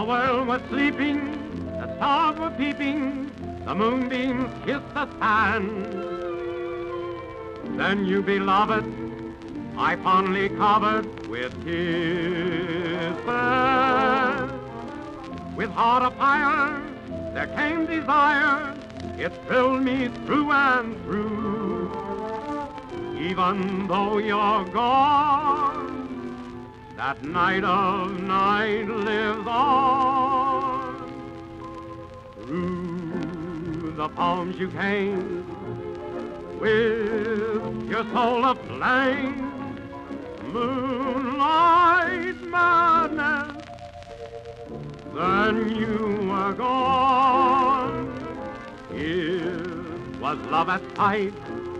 The world was sleeping, the stars were peeping, the moonbeams kissed the sand. Then you, beloved, I fondly covered with kisses. With heart afire, there came desire, it thrilled me through and through. Even though you're gone, that night of night lives on. Through the palms you came, with your soul aflame, moonlight madness. Then you were gone. It was love at sight.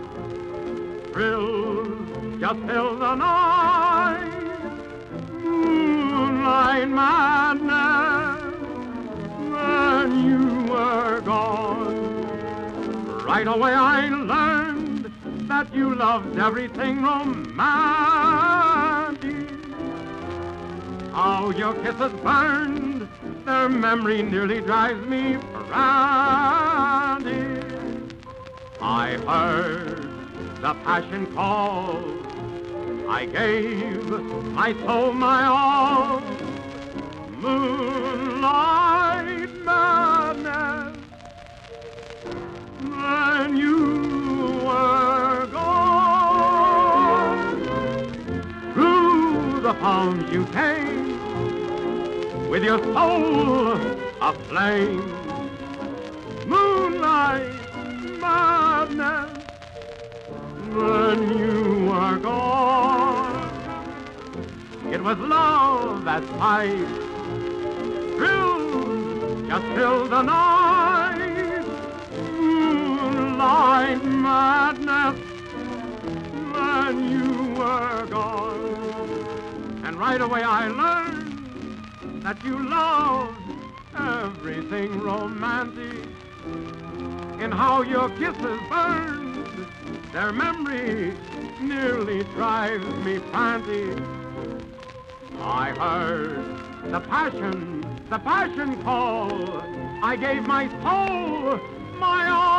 Thrills just filled the night. Moonlight madness. Then you were gone. Right away I learned that you loved everything romantic. How your kisses burned, their memory nearly drives me frantic. I heard the passion call, I gave my soul my all. Moonlight madness, then you were gone. Through the palms you came, with your soul aflame. Moonlight madness, then you were gone. It was love at sight, thrills just filled the night. Moonlight madness, then you were gone. And right away I learned that you loved everything romantic, in how your kisses burned, their memory nearly drives me frantic. I heard the passion call, I gave my soul my all.